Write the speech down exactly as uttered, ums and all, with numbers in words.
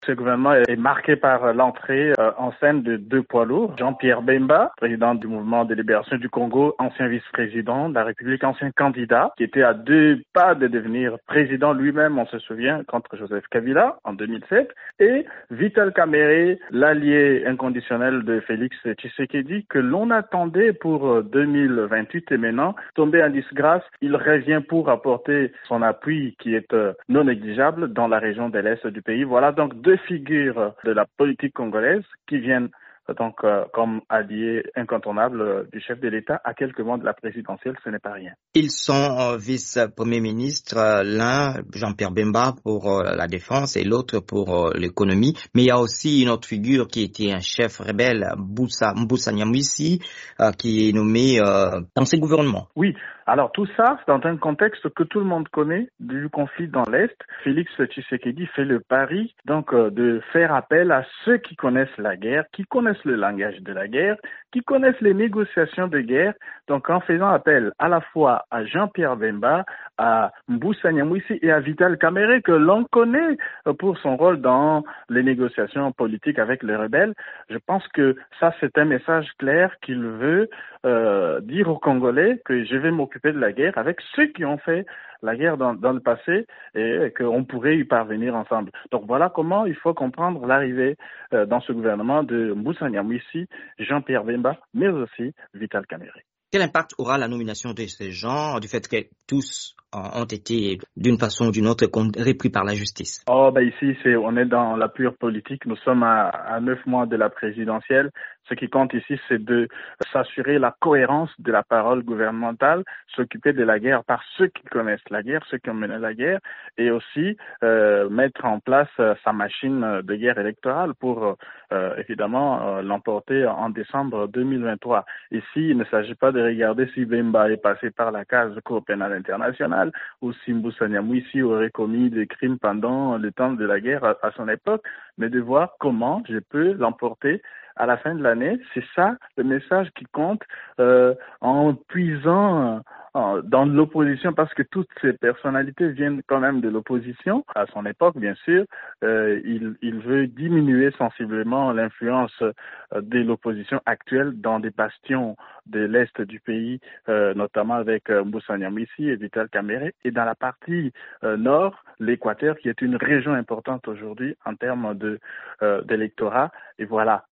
Ce gouvernement est marqué par l'entrée euh, en scène de deux poids lourds. Jean-Pierre Bemba, président du mouvement de libération du Congo, ancien vice-président de la République, ancien candidat, qui était à deux pas de devenir président lui-même, on se souvient, contre Joseph Kabila en deux mille sept. Et Vital Kamerhe, l'allié inconditionnel de Félix Tshisekedi, que l'on attendait pour deux mille vingt-huit et maintenant, tombé en disgrâce, il revient pour apporter son appui qui est euh, non négligeable dans la région de l'Est du pays. Voilà donc deux figures de la politique congolaise qui viennent donc euh, comme alliés incontournables euh, du chef de l'État à quelques mois de la présidentielle, ce n'est pas rien. Ils sont euh, vice-premier ministre, euh, l'un Jean-Pierre Bemba pour euh, la défense et l'autre pour euh, l'économie, mais il y a aussi une autre figure qui était un chef rebelle, Mbusa, Mbusa Nyamwisi, euh, qui est nommé euh, dans ses gouvernements. Oui. Alors tout ça, c'est dans un contexte que tout le monde connaît du conflit dans l'Est. Félix Tshisekedi fait le pari donc euh, de faire appel à ceux qui connaissent la guerre, qui connaissent le langage de la guerre, qui connaissent les négociations de guerre. Donc en faisant appel à la fois à Jean-Pierre Bemba, à Mbusa Nyamwisi et à Vital Kamerhe que l'on connaît pour son rôle dans les négociations politiques avec les rebelles. Je pense que ça c'est un message clair qu'il veut euh, dire aux Congolais que je vais m'occuper de la guerre avec ceux qui ont fait la guerre dans, dans le passé et qu'on pourrait y parvenir ensemble. Donc voilà comment il faut comprendre l'arrivée euh, dans ce gouvernement de Mbusa Nyamwisi, Jean-Pierre Bemba, mais aussi Vital Kamerhe. Quel impact aura la nomination de ces gens du fait que tous ont été d'une façon ou d'une autre repris par la justice? Oh ben ici c'est on est dans la pure politique. Nous sommes à, à neuf mois de la présidentielle. Ce qui compte ici, c'est de s'assurer la cohérence de la parole gouvernementale, s'occuper de la guerre par ceux qui connaissent la guerre, ceux qui ont mené la guerre, et aussi euh, mettre en place euh, sa machine de guerre électorale pour euh, évidemment euh, l'emporter en décembre deux mille vingt-trois. Ici, il ne s'agit pas de regarder si Bemba est passé par la case Cour pénale internationale ou si Mbusa Nyamwisi aurait commis des crimes pendant le temps de la guerre à, à son époque, mais de voir comment je peux l'emporter à la fin de l'année. C'est ça le message qui compte euh, en puisant euh, dans l'opposition, parce que toutes ces personnalités viennent quand même de l'opposition. À son époque, bien sûr, euh, il, il veut diminuer sensiblement l'influence euh, de l'opposition actuelle dans des bastions de l'Est du pays, euh, notamment avec euh, Mbusa Nyamwisi et Vital Kamerhe, et dans la partie euh, nord, l'Équateur, qui est une région importante aujourd'hui en termes de euh, d'électorat. Et voilà,